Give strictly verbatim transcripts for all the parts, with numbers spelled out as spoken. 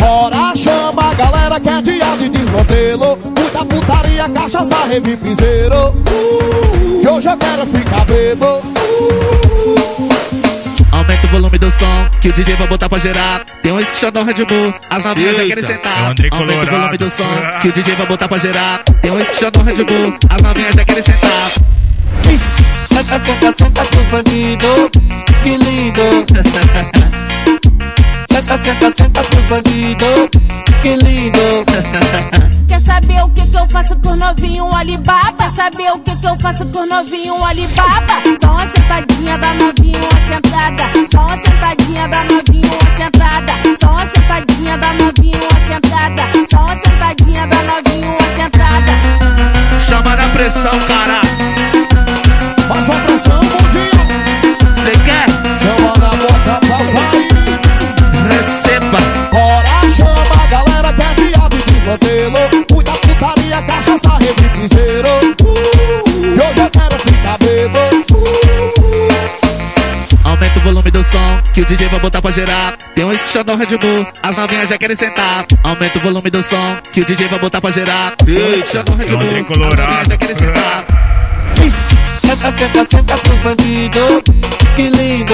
Bora, chama a galera que é dia de desmantelo. Muita putaria, cachaça, revipizeiro. uh, Que hoje eu quero ficar bebo. uh, Aumenta o volume do som, que o D J vai botar pra gerar. Tem um esquichadão Red Bull, as novinhas já querem sentar. É o Aumenta o volume do som, que o D J vai botar pra gerar. Tem um esquichadão Red Bull, as novinhas já querem sentar. Senta, senta, senta pros bandidos, que lindo. Senta, senta, senta pros bandidos, que lindo. Quer saber o que que eu faço com novinho Alibaba? Quer saber o que que eu faço com novinho Alibaba? Só uma sentadinha da novinho, uma sentada. Só uma sentadinha da novinho, uma sentada. Só uma sentadinha da novinho, uma sentada. Só uma sentadinha da novinho, uma sentada. Chama na pressão, cara. Faz uma pressão, bom dia. Cê quer? Chama na boca, papai. Receba. Bora, chama a galera que é dia de desmantelo. Muita putaria, cachaça, revipizeiro. uh, Que hoje eu quero ficar bebo. uh, Aumenta o volume do som, que o D J vai botar pra gerar. Tem um esquichadão Red Bull, as novinhas já querem sentar. Aumenta o volume do som, que o D J vai botar pra gerar. Tem um esquichadão Red Bull, as novinhas já querem sentar. Senta, senta, senta pros bandidos, que lindo.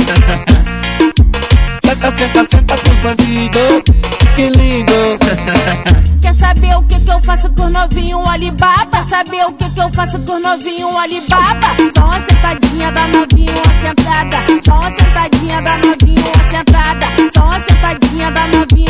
Senta, senta, senta pros bandidos, que lindo. Quer saber o que que eu faço com novinho Alibaba? Quer saber o que que eu faço com novinho Alibaba? Só uma sentadinha da novinho, uma sentada. Só uma sentadinha da novinho, uma sentada. Só uma sentadinha da novinho.